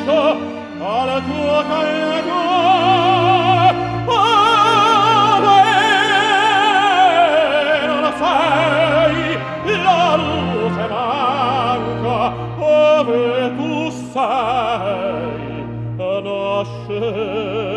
l'uscio alla tua carità. Non fai la luce manca ove tu sei a nascere.